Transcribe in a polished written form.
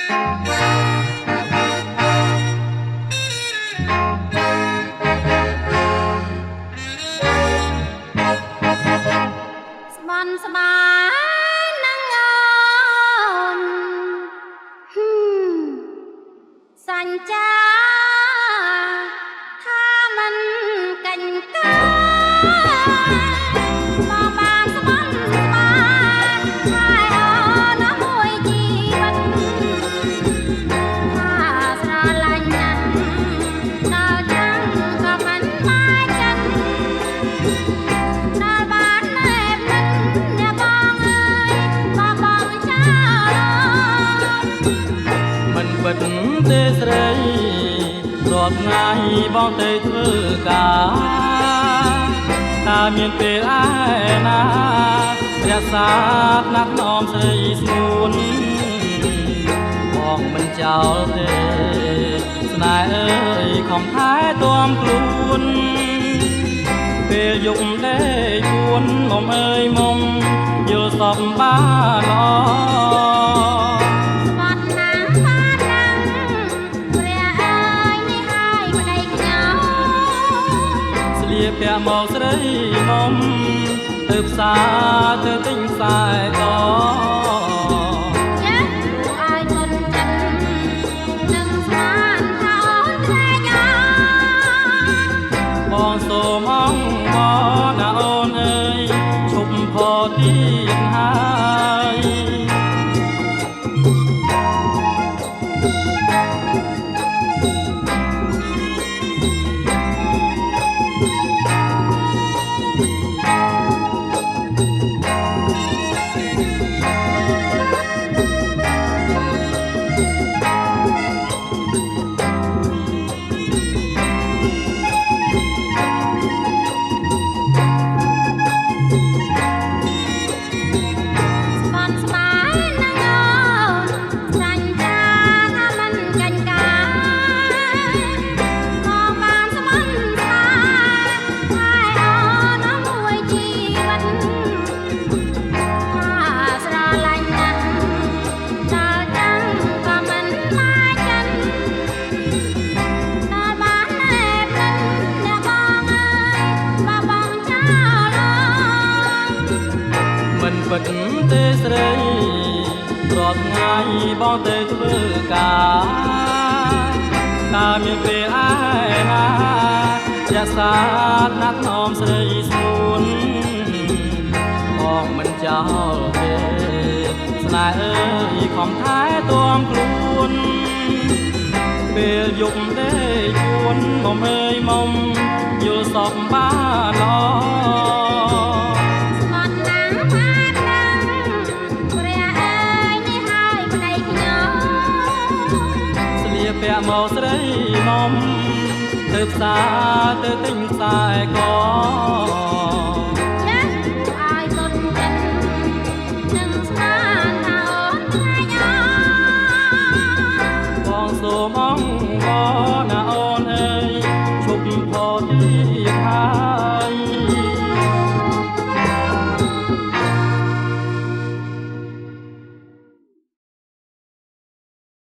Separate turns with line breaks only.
ស្បន់ស្បាននឹងអូនសញ្ចាថាមិនកាញ់កាមកបានស្បន់ស្បានហើយអូនមួយជីវិតថាស្រឡាញ់ណាស់ដល់ចាំក៏មិនបានចិត្តដល់បានណែបនឹងអ្នកបងអើយបងចោល
មិនពិតទេស្រីរាល់ថ្ងៃបងទៅធ្វើការតើមានពេលឯណារក្សាផ្នែកនំស្រីស្ងួនបងមិនចោលទេស្នេហ៍អើយខំថែទាំខ្លួនពេលយប់ដេកពួនមុំអើយមុំយល់សពបានល្អពាក់មកស្រីមុំទៅផ្សារទៅទិញខ្សែក
យ៉ាឲ្យទុនចិត្តនឹងស្មានថាអូនតែយ៉ា
បងសូមអង្គណាអូនអើយឈប់ផទៀតហើយមិនពិតទេស្រីរាល់ថ្ងៃបងទៅធ្វើការតើមានពេលឯណារក្សាផ្នែកនំស្រីស្ងួនបងមិនចោលទេស្នេហ៍អើយខំថែទាំខ្លួនពេលយប់ដេកពួនមុំអើយមុំយល់សពបានល្អពាក់មកស្រីមុំទៅផ្សារទៅទិញខ្សែក
យ៉ាឲ្យទុនចិត្តនឹងស្មានថាអូនតែយ៉ា
បងសូមអង្គណាអូ